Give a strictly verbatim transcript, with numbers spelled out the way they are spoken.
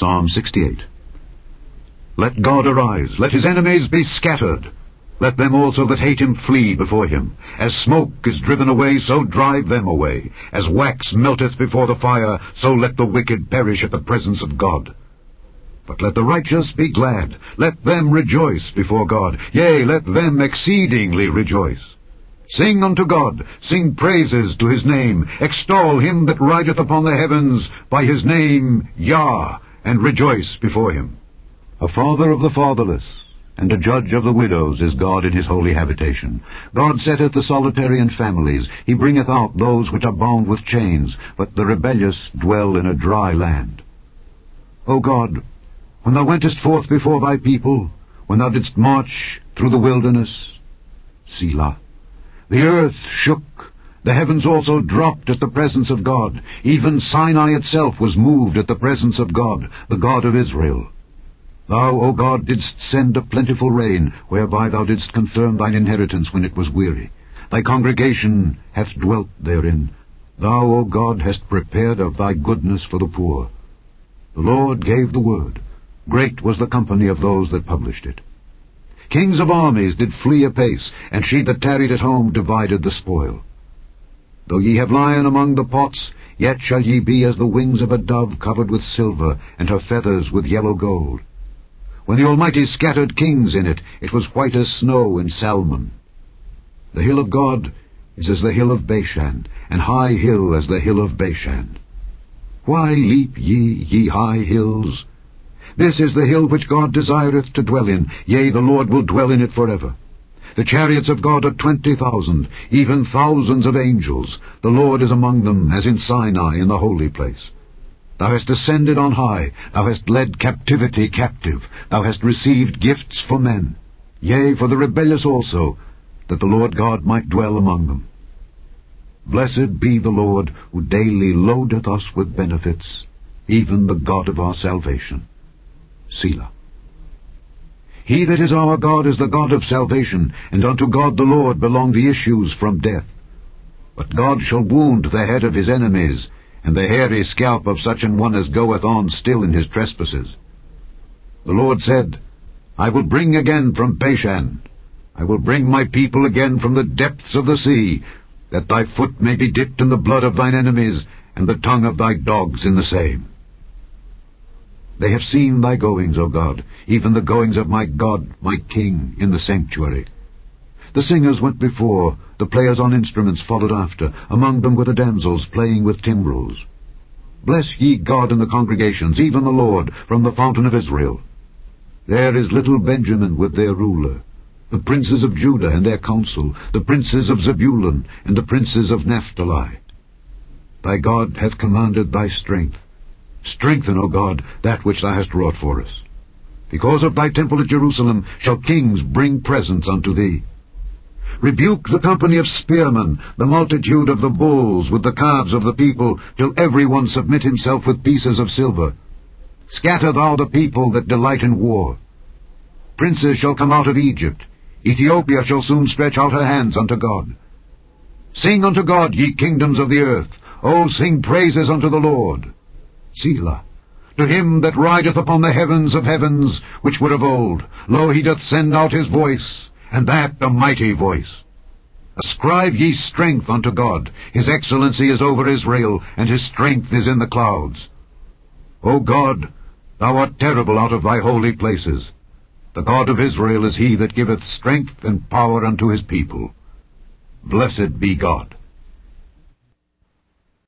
Psalm sixty-eight. Let God arise, let his enemies be scattered. Let them also that hate him flee before him. As smoke is driven away, so drive them away. As wax melteth before the fire, so let the wicked perish at the presence of God. But let the righteous be glad, let them rejoice before God, yea, let them exceedingly rejoice. Sing unto God, sing praises to his name, extol him that rideth upon the heavens by his name, Yah, and rejoice before him. A father of the fatherless, and a judge of the widows is God in his holy habitation. God setteth the solitary in families, he bringeth out those which are bound with chains, but the rebellious dwell in a dry land. O God, when thou wentest forth before thy people, when thou didst march through the wilderness, Selah. The earth shook, the heavens also dropped at the presence of God. Even Sinai itself was moved at the presence of God, the God of Israel. Thou, O God, didst send a plentiful rain, whereby thou didst confirm thine inheritance when it was weary. Thy congregation hath dwelt therein. Thou, O God, hast prepared of thy goodness for the poor. The Lord gave the word. Great was the company of those that published it. Kings of armies did flee apace, and she that tarried at home divided the spoil. Though ye have lion among the pots, yet shall ye be as the wings of a dove covered with silver, and her feathers with yellow gold. When the Almighty scattered kings in it, it was white as snow in Salmon. The hill of God is as the hill of Bashan, and high hill as the hill of Bashan. Why leap ye, ye high hills? This is the hill which God desireth to dwell in, yea, the Lord will dwell in it forever. The chariots of God are twenty thousand, even thousands of angels. The Lord is among them, as in Sinai in the holy place. Thou hast ascended on high, thou hast led captivity captive, thou hast received gifts for men, yea, for the rebellious also, that the Lord God might dwell among them. Blessed be the Lord, who daily loadeth us with benefits, even the God of our salvation. Selah. He that is our God is the God of salvation, and unto God the Lord belong the issues from death. But God shall wound the head of his enemies, and the hairy scalp of such an one as goeth on still in his trespasses. The Lord said, I will bring again from Bashan, I will bring my people again from the depths of the sea, that thy foot may be dipped in the blood of thine enemies, and the tongue of thy dogs in the same. They have seen thy goings, O God, even the goings of my God, my King, in the sanctuary. The singers went before, the players on instruments followed after, among them were the damsels playing with timbrels. Bless ye God in the congregations, even the Lord, from the fountain of Israel. There is little Benjamin with their ruler, the princes of Judah and their council, the princes of Zebulun and the princes of Naphtali. Thy God hath commanded thy strength. Strengthen, O God, that which thou hast wrought for us. Because of thy temple at Jerusalem shall kings bring presents unto thee. Rebuke the company of spearmen, the multitude of the bulls with the calves of the people, till every one submit himself with pieces of silver. Scatter thou the people that delight in war. Princes shall come out of Egypt. Ethiopia shall soon stretch out her hands unto God. Sing unto God, ye kingdoms of the earth. O sing praises unto the Lord. Selah. To him that rideth upon the heavens of heavens, which were of old, lo, he doth send out his voice, and that a mighty voice. Ascribe ye strength unto God. His excellency is over Israel, and his strength is in the clouds. O God, thou art terrible out of thy holy places. The God of Israel is he that giveth strength and power unto his people. Blessed be God.